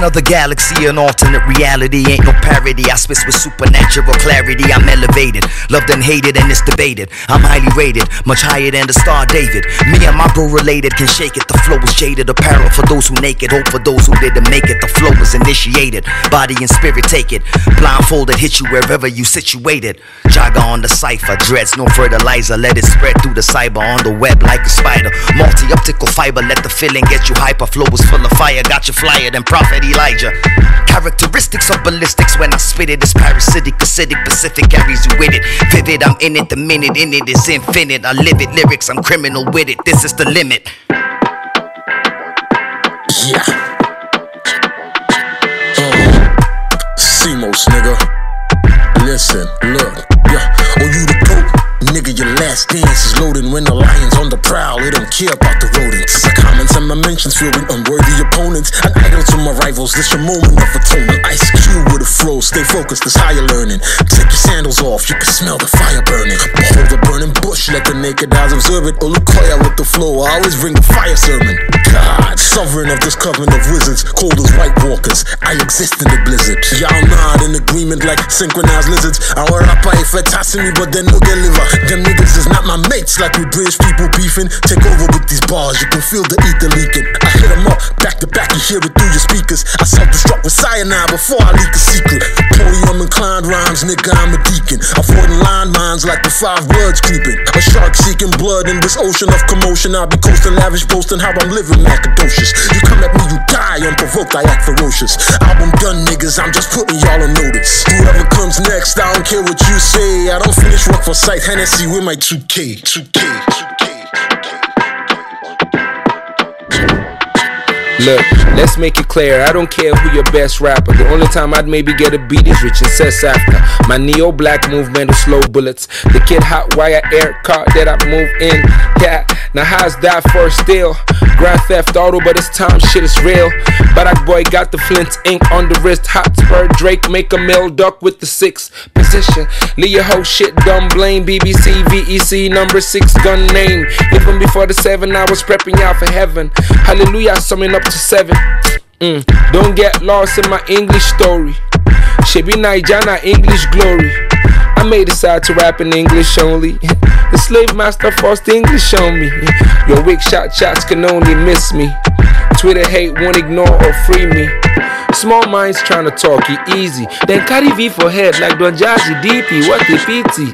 another galaxy, an alternate reality. Ain't no parody, I spit with supernatural clarity. I'm elevated, loved and hated, and it's debated. I'm highly rated, much higher than the star David. Me and my bro related, can shake it. The flow is jaded, apparel for those who naked, hope for those who didn't make it. The flow is initiated, body and spirit take it. Blindfolded, hit you wherever you situated. Jogger on the cipher, dreads, no fertilizer. Let it spread through the cyber, on the web like a spider. Multi-optical fiber, let the feeling get you hyper. Flow is full of fire, got you flyer than Prophet Elijah. Characteristics of ballistics when I spit it is parasitic, acidic, Pacific carries you with it. Vivid, I'm in it, the minute in it is infinite. I live it, lyrics, I'm criminal with it. This is the limit. Yeah. CMOS, nigga. Listen, look, yeah. Oh, you the dope, nigga. Your last dance is loading when the lion's on the prowl. They don't care about the rodents. My comments and my mentions filled with unworthy opponents. An idol to my rivals. This your moment of atonement. Ice Cube with a fro. Stay focused, that's how you're learning. Take your sandals off, you can smell the fire burning. Behold the burning bush, let the naked eyes observe it. Olukoya with the flow, I always bring the fire sermon. God, sovereign of this coven of wizards, cold as white walkers, I exist in the blizzard. Y'all nod in agreement like synchronized lizards. Our rapper if it tossing me, but then no deliver. Them niggas is not my mates, like we British people beefing. Take over with these bars, you can feel the ether leaking. I hit them up, back to back, you hear it through your speakers. I self-destruct with cyanide before I leak a secret. Podium inclined rhymes, nigga, I'm a deacon. Avoiding line mines like the 5 bloods creeping. A shark seeking blood in this ocean of commotion. I'll be coasting lavish, boasting how I'm living macadocious. You come at me, you die unprovoked, I act ferocious. Album done, niggas, I'm just putting y'all on notice. Whoever comes next, I don't care what you say. I don't finish work for sight, Hennessy with my 2K. Look, let's make it clear, I don't care who your best rapper. The only time I'd maybe get a beat is Rich and Cess after my neo-black movement of slow bullets. The kid hot wire air car that I move in. Yeah, now how's that for still? Grand Theft Auto, but this time shit is real. Barak boy got the Flint ink on the wrist. Hot spur Drake, make a mill duck with the 6th position. Leave your whole shit dumb, blame BBC, VEC, number 6 gun name. Even before the 7, I was prepping y'all for heaven. Hallelujah, summing up to 7. Don't get lost in my English story. Shebi Naija na English glory. I may decide to rap in English only. The slave master forced English on me. Your weak shots can only miss me. Twitter hate won't ignore or free me. Small minds trying to talk it easy, then carry V for head like Don Jazzy DP. What a pity.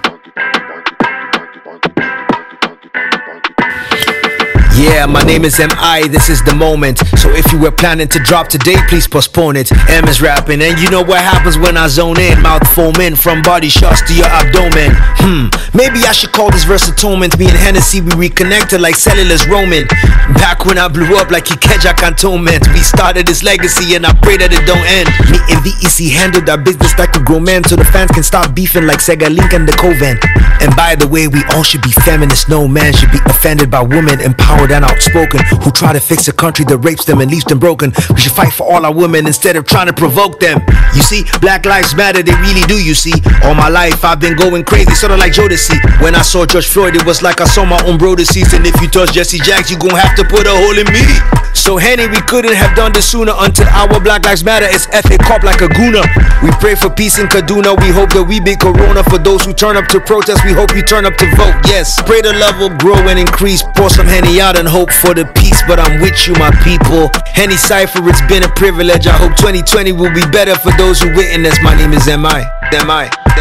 Yeah, my name is M.I, this is the moment. So if you were planning to drop today, please postpone it. M is rapping, and you know what happens when I zone in. Mouth foaming, from body shots to your abdomen. Maybe I should call this verse atonement. Me and Hennessy, we reconnected like cellulars roaming. Back when I blew up like Ikeja Cantonment. We started this legacy and I pray that it don't end. Me and VEC handled our business like a grown man, so the fans can stop beefing like Sega Link and the Coven. And by the way, we all should be feminists. No man should be offended by women empowered and outspoken who try to fix a country that rapes them and leaves them broken. We should fight for all our women instead of trying to provoke them. You see, Black Lives Matter, they really do, you see. All my life I've been going crazy, sort of like Jodeci. When I saw George Floyd, it was like I saw my own bro deceased. And if you touch Jesse Jacks, you gon' have to put a hole in me. So Henny, we couldn't have done this sooner. Until our Black Lives Matter is FA cop like a gooner. We pray for peace in Kaduna. We hope that we beat Corona. For those who turn up to protest, we hope you turn up to vote. Yes, pray the love will grow and increase. Pour some Henny out and hope for the peace. But I'm with you, my people. Henny Cypher, it's been a privilege. I hope 2020 will be better for those who witness. My name is M.I.